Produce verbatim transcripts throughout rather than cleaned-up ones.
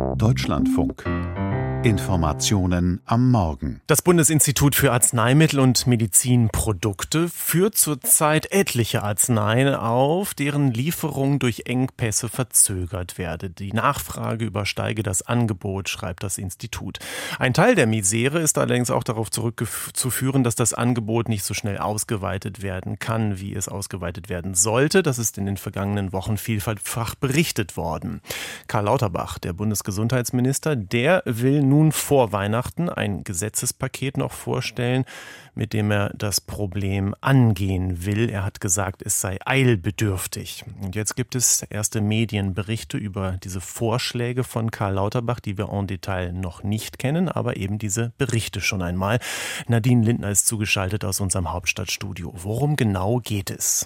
Deutschlandfunk. Informationen am Morgen. Das Bundesinstitut für Arzneimittel und Medizinprodukte führt zurzeit etliche Arzneien auf, deren Lieferung durch Engpässe verzögert werde. Die Nachfrage übersteige das Angebot, schreibt das Institut. Ein Teil der Misere ist allerdings auch darauf zurückzuführen, dass das Angebot nicht so schnell ausgeweitet werden kann, wie es ausgeweitet werden sollte. Das ist in den vergangenen Wochen vielfach berichtet worden. Karl Lauterbach, der Bundesgesundheitsminister, der will nun vor Weihnachten ein Gesetzespaket noch vorstellen, mit dem er das Problem angehen will. Er hat gesagt, es sei eilbedürftig. Und jetzt gibt es erste Medienberichte über diese Vorschläge von Karl Lauterbach, die wir en Detail noch nicht kennen, aber eben diese Berichte schon einmal. Nadine Lindner ist zugeschaltet aus unserem Hauptstadtstudio. Worum genau geht es?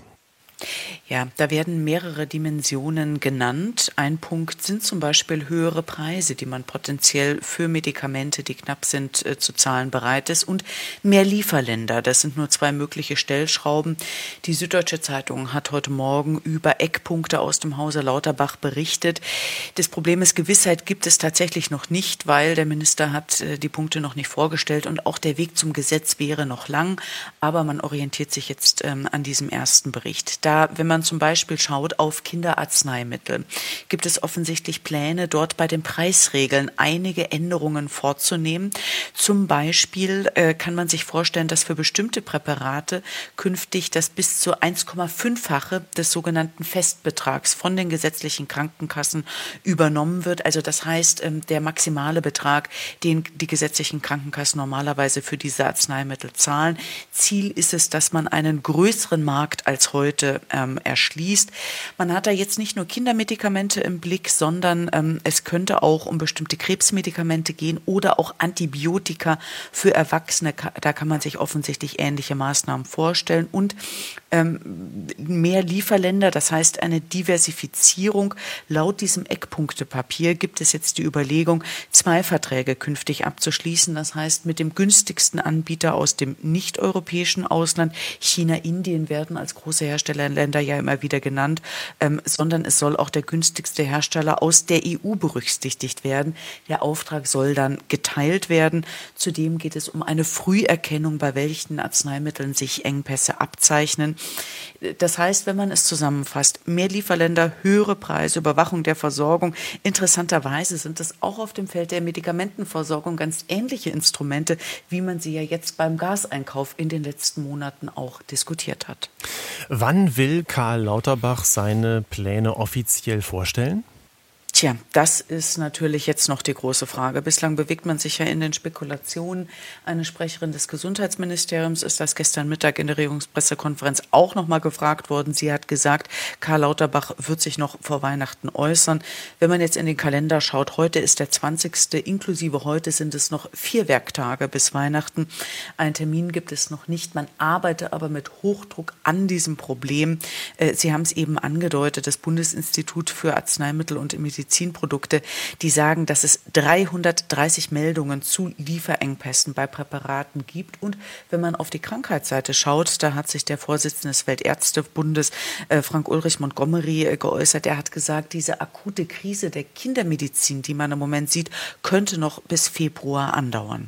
Ja, da werden mehrere Dimensionen genannt. Ein Punkt sind zum Beispiel höhere Preise, die man potenziell für Medikamente, die knapp sind, äh, zu zahlen bereit ist, und mehr Lieferländer. Das sind nur zwei mögliche Stellschrauben. Die Süddeutsche Zeitung hat heute Morgen über Eckpunkte aus dem Hause Lauterbach berichtet. Das Problem ist, Gewissheit gibt es tatsächlich noch nicht, weil der Minister hat äh, die Punkte noch nicht vorgestellt und auch der Weg zum Gesetz wäre noch lang. Aber man orientiert sich jetzt ähm, an diesem ersten Bericht. Da, wenn man zum Beispiel schaut auf Kinderarzneimittel, gibt es offensichtlich Pläne, dort bei den Preisregeln einige Änderungen vorzunehmen. Zum Beispiel äh, kann man sich vorstellen, dass für bestimmte Präparate künftig das bis zu eins Komma fünffache des sogenannten Festbetrags von den gesetzlichen Krankenkassen übernommen wird. Also das heißt, ähm, der maximale Betrag, den die gesetzlichen Krankenkassen normalerweise für diese Arzneimittel zahlen. Ziel ist es, dass man einen größeren Markt als heute ähm, erschließt. Man hat da jetzt nicht nur Kindermedikamente im Blick, sondern ähm, es könnte auch um bestimmte Krebsmedikamente gehen oder auch Antibiotika für Erwachsene. Da kann man sich offensichtlich ähnliche Maßnahmen vorstellen und ähm, mehr Lieferländer, das heißt eine Diversifizierung. Laut diesem Eckpunktepapier gibt es jetzt die Überlegung, zwei Verträge künftig abzuschließen. Das heißt, mit dem günstigsten Anbieter aus dem nicht-europäischen Ausland, China, Indien werden als große Herstellerländer ja immer wieder genannt, ähm, sondern es soll auch der günstigste Hersteller aus der E U berücksichtigt werden. Der Auftrag soll dann geteilt werden. Zudem geht es um eine Früherkennung, bei welchen Arzneimitteln sich Engpässe abzeichnen. Das heißt, wenn man es zusammenfasst, mehr Lieferländer, höhere Preise, Überwachung der Versorgung. Interessanterweise sind es auch auf dem Feld der Medikamentenversorgung ganz ähnliche Instrumente, wie man sie ja jetzt beim Gaseinkauf in den letzten Monaten auch diskutiert hat. Wann will Karl Lauterbach seine Pläne offiziell vorstellen? Tja, das ist natürlich jetzt noch die große Frage. Bislang bewegt man sich ja in den Spekulationen. Eine Sprecherin des Gesundheitsministeriums ist das gestern Mittag in der Regierungspressekonferenz auch noch mal gefragt worden. Sie hat gesagt, Karl Lauterbach wird sich noch vor Weihnachten äußern. Wenn man jetzt in den Kalender schaut, heute ist der zwanzigste Inklusive heute sind es noch vier Werktage bis Weihnachten. Einen Termin gibt es noch nicht. Man arbeitet aber mit Hochdruck an diesem Problem. Sie haben es eben angedeutet, das Bundesinstitut für Arzneimittel und Medizin Medizinprodukte, die sagen, dass es dreihundertdreißig Meldungen zu Lieferengpässen bei Präparaten gibt. Und wenn man auf die Krankheitsseite schaut, da hat sich der Vorsitzende des Weltärztebundes, äh, Frank-Ulrich Montgomery, äh, geäußert. Er hat gesagt, diese akute Krise der Kindermedizin, die man im Moment sieht, könnte noch bis Februar andauern.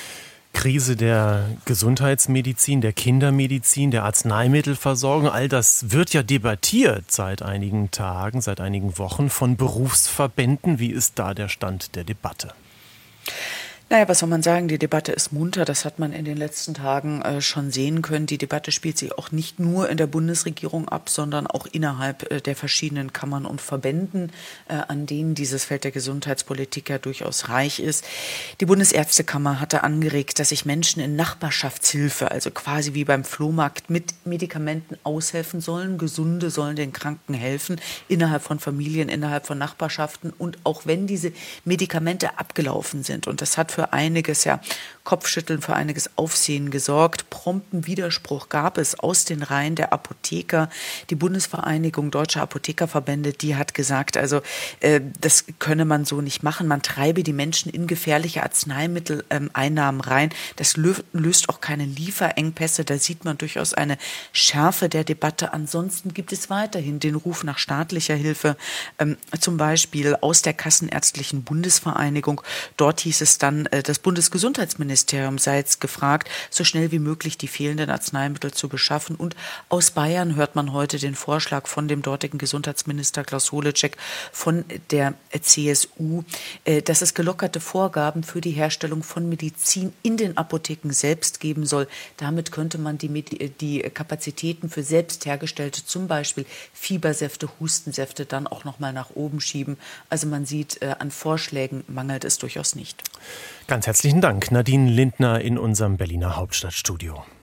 Krise der Gesundheitsmedizin, der Kindermedizin, der Arzneimittelversorgung, all das wird ja debattiert seit einigen Tagen, seit einigen Wochen von Berufsverbänden. Wie ist da der Stand der Debatte? Naja, was soll man sagen? Die Debatte ist munter. Das hat man in den letzten Tagen äh, schon sehen können. Die Debatte spielt sich auch nicht nur in der Bundesregierung ab, sondern auch innerhalb äh, der verschiedenen Kammern und Verbänden, äh, an denen dieses Feld der Gesundheitspolitik ja durchaus reich ist. Die Bundesärztekammer hatte angeregt, dass sich Menschen in Nachbarschaftshilfe, also quasi wie beim Flohmarkt, mit Medikamenten aushelfen sollen. Gesunde sollen den Kranken helfen, innerhalb von Familien, innerhalb von Nachbarschaften. Und auch wenn diese Medikamente abgelaufen sind, und das hat für für einiges, ja, Kopfschütteln, für einiges Aufsehen gesorgt. Prompten Widerspruch gab es aus den Reihen der Apotheker. Die Bundesvereinigung Deutscher Apothekerverbände, die hat gesagt, also äh, das könne man so nicht machen. Man treibe die Menschen in gefährliche Arzneimitteleinnahmen ähm, rein. Das lö- löst auch keine Lieferengpässe. Da sieht man durchaus eine Schärfe der Debatte. Ansonsten gibt es weiterhin den Ruf nach staatlicher Hilfe, ähm, zum Beispiel aus der Kassenärztlichen Bundesvereinigung. Dort hieß es dann, äh, das Bundesgesundheitsministerium sei jetzt gefragt, so schnell wie möglich die fehlenden Arzneimittel zu beschaffen. Und aus Bayern hört man heute den Vorschlag von dem dortigen Gesundheitsminister Klaus Holecek von der C S U, dass es gelockerte Vorgaben für die Herstellung von Medizin in den Apotheken selbst geben soll. Damit könnte man die, die Kapazitäten für selbst hergestellte, zum Beispiel Fiebersäfte, Hustensäfte, dann auch noch mal nach oben schieben. Also man sieht, an Vorschlägen mangelt es durchaus nicht. Ganz herzlichen Dank, Nadine Lindner in unserem Berliner Hauptstadtstudio.